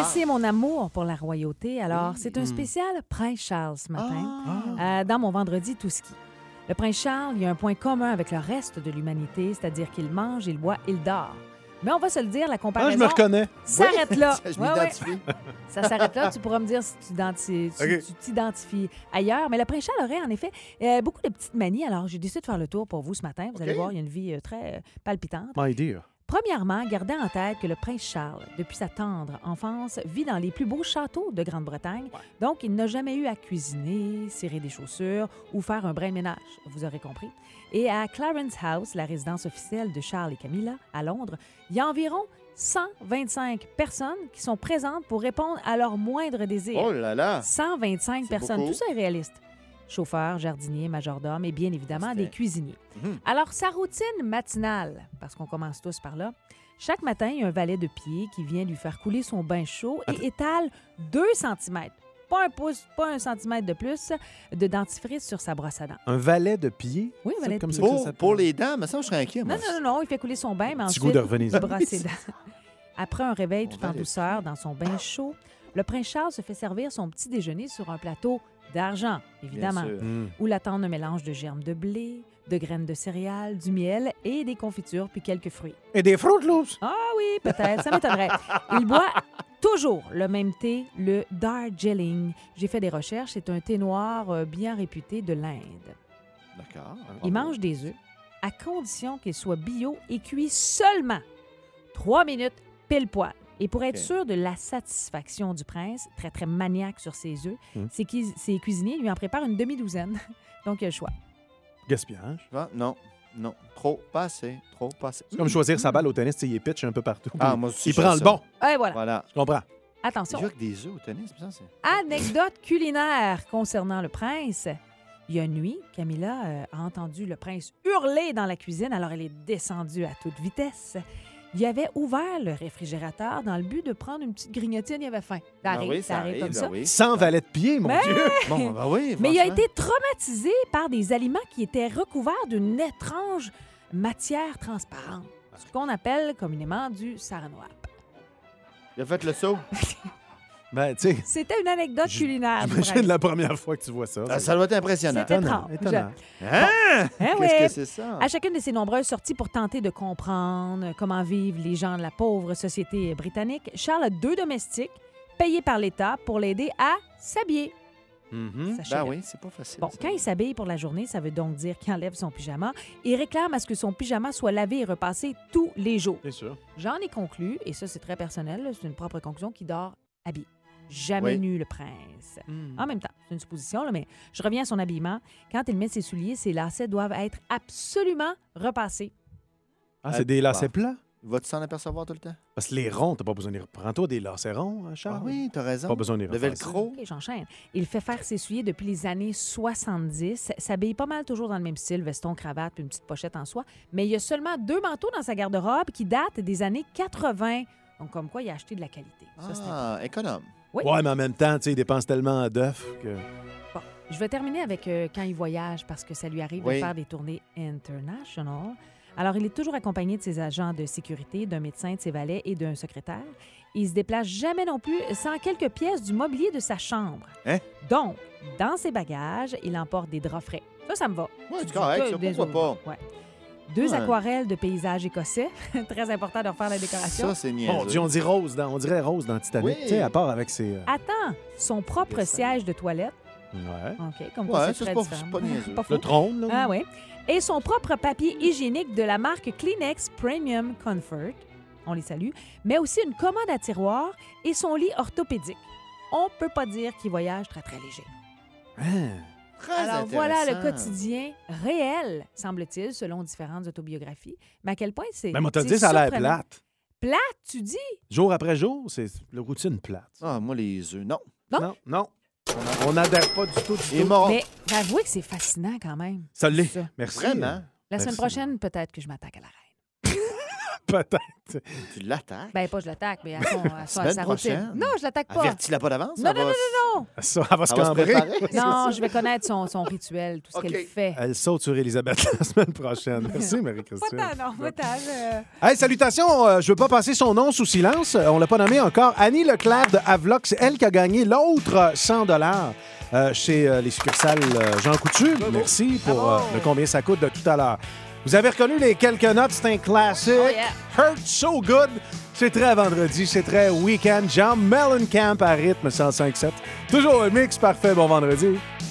connaissez mon amour pour la royauté, alors c'est un spécial Prince Charles ce matin, dans mon vendredi tout ski. Le Prince Charles, il y a un point commun avec le reste de l'humanité, c'est-à-dire qu'il mange, il boit, il dort. Mais on va se le dire, la comparaison... je me reconnais. S'arrête là. Je m'identifie. Ça s'arrête là. Tu pourras me dire si tu t'identifies ailleurs. Mais le Prince Charles aurait, en effet, beaucoup de petites manies. Alors, j'ai décidé de faire le tour pour vous ce matin. Vous allez voir, il y a une vie très palpitante. My dear. Premièrement, gardez en tête que le prince Charles, depuis sa tendre enfance, vit dans les plus beaux châteaux de Grande-Bretagne. Donc, il n'a jamais eu à cuisiner, cirer des chaussures ou faire un brin de ménage, vous aurez compris. Et à Clarence House, la résidence officielle de Charles et Camilla, à Londres, il y a environ 125 personnes qui sont présentes pour répondre à leurs moindres désirs. Oh là là! 125 personnes, beaucoup. tout ça est réaliste. Chauffeurs, jardiniers, majordomes et bien évidemment des cuisiniers. Mhm. Alors, sa routine matinale, parce qu'on commence tous par là, chaque matin, il y a un valet de pied qui vient lui faire couler son bain chaud et étale 2 cm, pas un pouce, pas 1 centimètre de plus, de dentifrice sur sa brosse à dents. Un valet de pied? Oui, un valet de comme pied. ça que ça s'appelle? Pour les dents, mais ça, je serais inquiet. Moi. Non, il fait couler son bain, mais Petit ensuite, goût de revenir. il brosse ses dents. Après un réveil tout en valet de douceur dans son bain chaud, le prince Charles se fait servir son petit déjeuner sur un plateau d'argent, évidemment, Bien sûr. où l'attend un mélange de germes de blé, de graines de céréales, du miel et des confitures, puis quelques fruits. Et des Fruit Loops. Ah oui, peut-être, ça m'étonnerait. Il boit toujours le même thé, le Darjeeling. J'ai fait des recherches, c'est un thé noir bien réputé de l'Inde. D'accord. Il mange des œufs, à condition qu'ils soient bio et cuits seulement 3 minutes pile poil. Et pour être OK. sûr de la satisfaction du prince, très, très maniaque sur ses œufs, ses cuisiniers lui en préparent une demi-douzaine. Donc, il a le choix. Gaspillage. Ah, non. Trop, pas assez. C'est comme choisir sa balle au tennis, tu sais, il est pitch un peu partout. Ah, puis moi aussi, il je prend fais le ça. bon. Et voilà. Voilà. Je comprends. Il Attention. joue avec des œufs au tennis, ça, c'est... Anecdote culinaire concernant le prince. Il y a une nuit, Camilla a entendu le prince hurler dans la cuisine, alors elle est descendue à toute vitesse. Il avait ouvert le réfrigérateur dans le but de prendre une petite grignotine, il avait faim. Ça arrive, ça arrive comme ça. oui. Sans valet de pied, mon Mais- Dieu. Bon, ben oui, Mais il a franchement. été traumatisé par des aliments qui étaient recouverts d'une étrange matière transparente, ce qu'on appelle communément du saranoap. Il a fait le saut. Ben, tu sais, C'était une anecdote culinaire. du j'imagine prince. la première fois que tu vois ça. Ah, ça doit être impressionnant. C'est étrange. Étonnant. Hein? Hein, Qu'est-ce ouais. que c'est ça? À chacune de ces nombreuses sorties pour tenter de comprendre comment vivent les gens de la pauvre société britannique, Charles a 2 domestiques payés par l'État pour l'aider à s'habiller. Mhm. Sachez-le. Ben oui, c'est pas facile. Bon, ça. quand il s'habille pour la journée, ça veut donc dire qu'il enlève son pyjama et réclame à ce que son pyjama soit lavé et repassé tous les jours. Bien sûr. J'en ai conclu, et ça c'est très personnel, là, c'est une propre conclusion, qu'il dort habillé. Jamais Oui. nu le prince. En même temps, c'est une supposition, là, mais je reviens à son habillement. Quand il met ses souliers, ses lacets doivent être absolument repassés. Ah, c'est des lacets plats? Va-tu s'en apercevoir tout le temps? Parce que les ronds, t'as pas besoin de les... Prends-toi des lacets ronds, hein, Charles. Ah oui, t'as raison. Pas besoin de les Le repasser. velcro. OK, j'enchaîne. Il fait faire ses souliers depuis les années 70. S'habille pas mal toujours dans le même style, veston, cravate, puis une petite pochette en soie. Mais il y a seulement 2 manteaux dans sa garde-robe qui datent des années 80. Donc, comme quoi, il a acheté de la qualité. Ça, c'est Ah, économe. Oui. Ouais, mais en même temps, tu sais, il dépense tellement d'œufs que... Bon, je vais terminer avec quand il voyage parce que ça lui arrive de Oui. faire des tournées international. Alors, il est toujours accompagné de ses agents de sécurité, d'un médecin, de ses valets et d'un secrétaire. Il se déplace jamais non plus sans quelques pièces du mobilier de sa chambre. Hein? Donc, dans ses bagages, il emporte des draps frais. Ça me va. Ouais, c'est Du correct, ça, des pourquoi autres. Ouais. 2 Ouais. aquarelles de paysages écossais. Très important de refaire la décoration. Ça, c'est niaiseux. Bon, Dieu, on dirait Rose dans Titanic, Oui. tu sais, à part avec ses... Attends, son propre Dessin. siège de toilette. Ouais. OK, comme Ouais, quoi ça, c'est c'est très pas- différent. c'est pas niaiseux. Pas fou. Le trône, là. Ah oui. Et son propre papier hygiénique de la marque Kleenex Premium Comfort. On les salue. Mais aussi une commode à tiroir et son lit orthopédique. On peut pas dire qu'il voyage très, très léger. Hein? Très Alors voilà le intéressant. quotidien réel, semble-t-il, selon différentes autobiographies. Mais à quel point c'est... Mais moi, te le c'est dis, ça a l'air surprenant. plate. Plate, tu dis? Jour après jour, c'est la routine plate. Ah, moi, les œufs, non. Non? Non. On n'adhère pas du tout, du Et tout. mort. Mais avouez que c'est fascinant quand même. Ça l'est. Ça. Merci. Vraiment? La semaine Merci. prochaine, peut-être que je m'attaque à la reine. Peut-être. Tu l'attaques. Ben, pas je l'attaque, mais à Semaine sa routine. prochaine. Non, je l'attaque pas. Avertis-la pas d'avance. Non, ça non, va- non. Ça, elle va se Ça va se cambrer. préparer. Non, je vais connaître son rituel, tout ce OK. qu'elle fait. Elle saute sur Elisabeth la semaine prochaine. Merci, Marie-Christine. Pas tant, non, pas tant. Hey, salutations. Je veux pas passer son nom sous silence. On l'a pas nommé encore. Annie Leclerc de Havelock, c'est elle qui a gagné l'autre 100 chez les succursales Jean Coutu. Merci pour Bravo. le combien ça coûte de tout à l'heure. Vous avez reconnu les quelques notes, c'est un classique. Oh, yeah. Hurt So Good. C'est très vendredi, c'est très week-end. Jean Mellencamp à rythme 105.7. Toujours un mix parfait, bon vendredi.